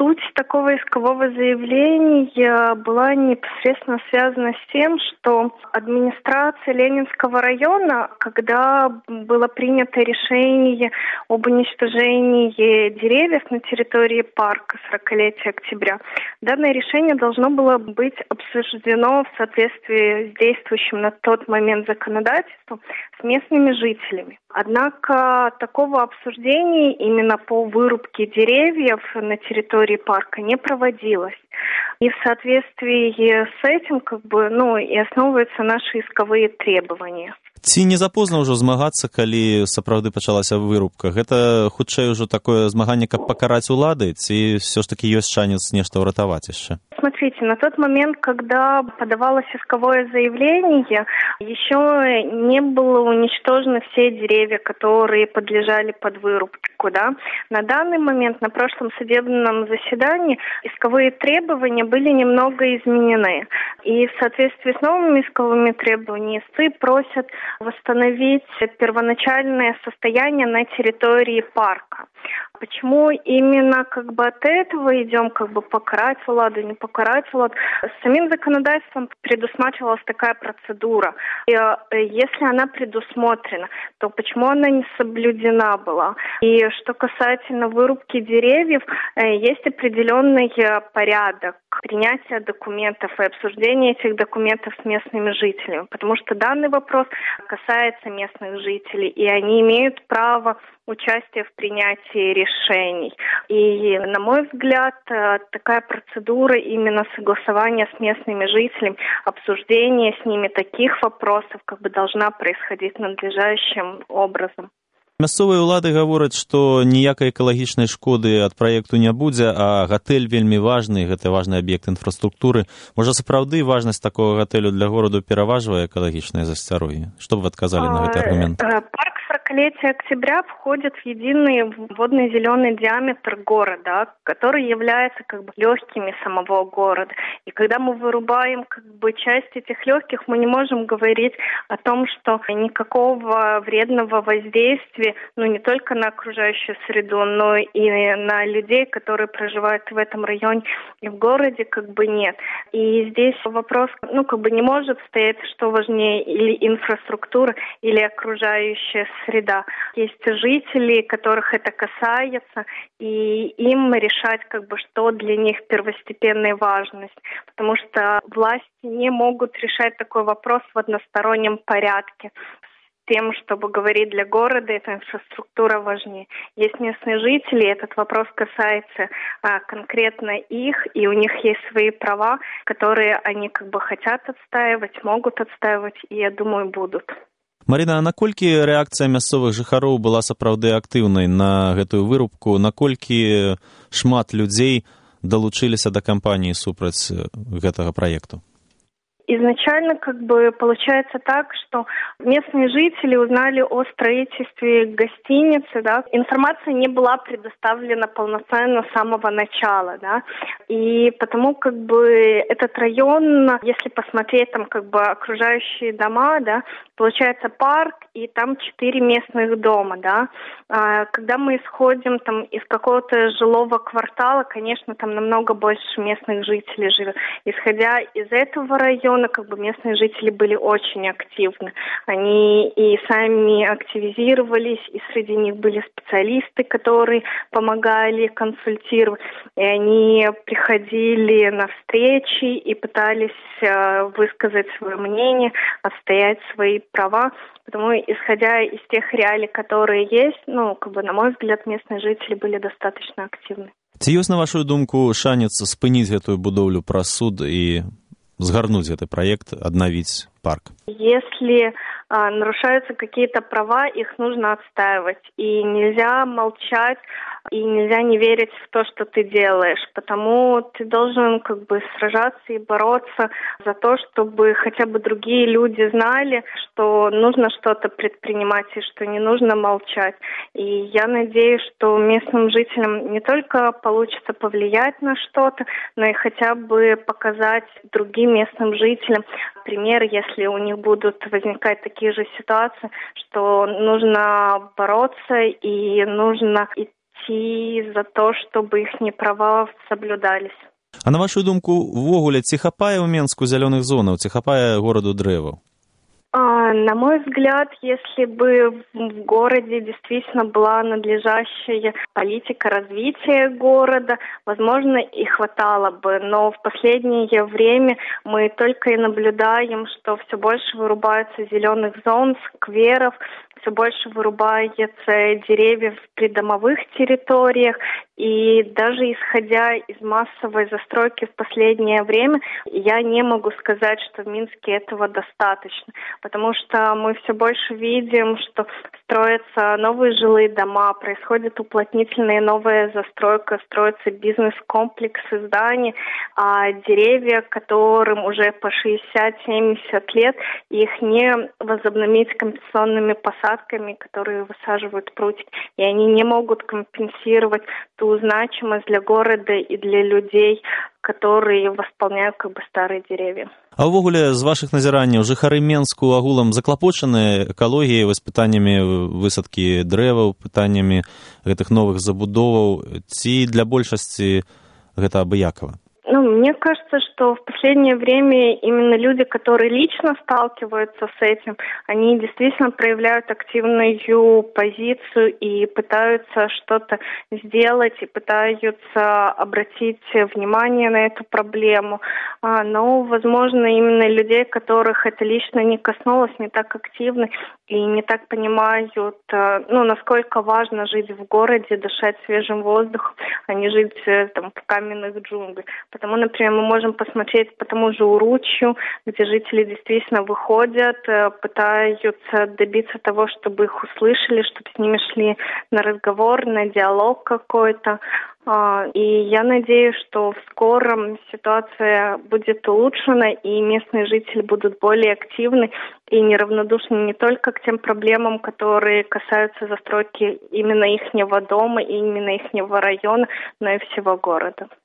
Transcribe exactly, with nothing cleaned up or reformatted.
Суть такого искового заявления была непосредственно связана с тем, что администрация Ленинского района, когда было принято решение об уничтожении деревьев на территории парка сорокалетия октября, данное решение должно было быть обсуждено в соответствии с действующим на тот момент законодательством с местными жителями. Однако такого обсуждения именно по вырубке деревьев на территории парка не проводилось. И в соответствии с этим как бы, ну, и основываются наши исковые требования. Ці не запозна ўжо змагацца, калі сапраўды пачалася вырубка? Гэта хутчэй ужо такое змаганне, каб пакараць улады, ці все ж таки ёсць шанец нешта ўратаваць яшчэ? Смотрите, на тот момент, когда подавалось исковое заявление, еще не было уничтожены все деревья, которые подлежали под вырубку, да. На данный момент, на прошлом судебном заседании, исковые требования были немного изменены. И в соответствии с новыми исковыми требованиями истцы просят восстановить первоначальное состояние на территории парка. Почему именно как бы от этого идем, как бы покарать владу, не покарать владу? С самим законодательством предусматривалась такая процедура. И если она предусмотрена, то почему она не соблюдена была? И что касательно вырубки деревьев, есть определенный порядок принятия документов и обсуждения этих документов с местными жителями, потому что данный вопрос касается местных жителей, и они имеют право участия в принятии решений. И, на мой взгляд, такая процедура именно согласования с местными жителями, обсуждения с ними таких вопросов как бы должна происходить надлежащим образом. Мясцовыя ўлады гавораць, што ніякай экалагічнай шкоды ад праекту не будзе, а гатэль вельмі важны, гэта важны аб'ект інфраструктуры. Можа, сапраўды важнасць такога гатэлю для гораду пераважвае экалагічнае засцярогі? Што б вы адказалі на гэты аргумент? Парк сорокалетия октября входит в единый водный зеленый диаметр города, который является как бы легкими самого города. И когда мы вырубаем как бы часть этих легких, мы не можем говорить о том, что никакого вредного воздействия, ну, не только на окружающую среду, но и на людей, которые проживают в этом районе и в городе, как бы нет. И здесь вопрос, ну, как бы не может стоять, что важнее, или инфраструктура, или окружающая среда. Есть жители, которых это касается, и им решать, как бы, что для них первостепенная важность, потому что власти не могут решать такой вопрос в одностороннем порядке. Тем, чтобы говорить для города, эта инфраструктура важнее. Есть местные жители, этот вопрос касается а, конкретно их, и у них есть свои права, которые они как бы хотят отстаивать, могут отстаивать, и, я думаю, будут. Марина, а наколькі рэакцыя мясцовых жыхароў была сапраўды актыўнай на гэтую вырубку? Наколькі шмат людзей далучыліся да кампаніі супраць гэтага праекту? Изначально как бы получается так, что местные жители узнали о строительстве гостиницы, да, информация не была предоставлена полноценно с самого начала, да, и потому как бы этот район, если посмотреть там как бы окружающие дома, да, получается парк и там четыре местных дома, да, а когда мы исходим там из какого-то жилого квартала, конечно, там намного больше местных жителей живет. Исходя из этого района, как бы местные жители были очень активны. Они и сами активизировались, и среди них были специалисты, которые помогали, консультировать. И они приходили на встречи и пытались э, высказать свое мнение, отстоять свои права. Потому, исходя из тех реалий, которые есть, ну, как бы, на мой взгляд, местные жители были достаточно активны. Ці ёсць, на вашу думку, шанец спыніць гэтую будоўлю праз суд і сгарнуть этот проект, обновить парк? Если а, нарушаются какие-то права, их нужно отстаивать. И нельзя молчать, и нельзя не верить в то, что ты делаешь. Потому ты должен как бы сражаться и бороться за то, чтобы хотя бы другие люди знали, что нужно что-то предпринимать и что не нужно молчать. И я надеюсь, что местным жителям не только получится повлиять на что-то, но и хотя бы показать другим местным жителям пример, если у них будут возникать такие же ситуации, что нужно бороться и нужно идти идти за то, чтобы их права соблюдались. А на вашу думку, ввогуле, ці хапае ў Менску зялёных зонаў, ці хапае гораду дрэваў? А, на мой взгляд, если бы в городе действительно была надлежащая политика развития города, возможно, и хватало бы. Но в последнее время мы только и наблюдаем, что все больше вырубается зеленых зон, скверов, все больше вырубается деревьев в придомовых территориях. И даже исходя из массовой застройки в последнее время, я не могу сказать, что в Минске этого достаточно. Потому что мы все больше видим, что строятся новые жилые дома, происходит уплотнительная новая застройка, строятся бизнес-комплексы, здания, а деревья, которым уже по шестьдесят-семьдесят лет, их не возобновить компенсационными посадками, которые высаживают прутик, и они не могут компенсировать ту значимость для города и для людей, которые восполняют как бы старые деревья. А ўвогуле, з вашых назіранняў, жыхары Менску агулам заклапочаны экалогіяй, вось пытаннямі высадкі дрэваў, пытаннямі гэтых новых забудоваў, ці для большасці гэта абыякава? Ну, мне кажется, что в последнее время именно люди, которые лично сталкиваются с этим, они действительно проявляют активную позицию и пытаются что-то сделать, и пытаются обратить внимание на эту проблему. Но, возможно, именно людей, которых это лично не коснулось, не так активны и не так понимают, ну, насколько важно жить в городе, дышать свежим воздухом, а не жить там в каменных джунглях. Потому, например, мы можем посмотреть по тому же Уручью, где жители действительно выходят, пытаются добиться того, чтобы их услышали, чтобы с ними шли на разговор, на диалог какой-то. И я надеюсь, что в скором ситуация будет улучшена, и местные жители будут более активны и неравнодушны не только к тем проблемам, которые касаются застройки именно ихнего дома, именно ихнего района, но и всего города.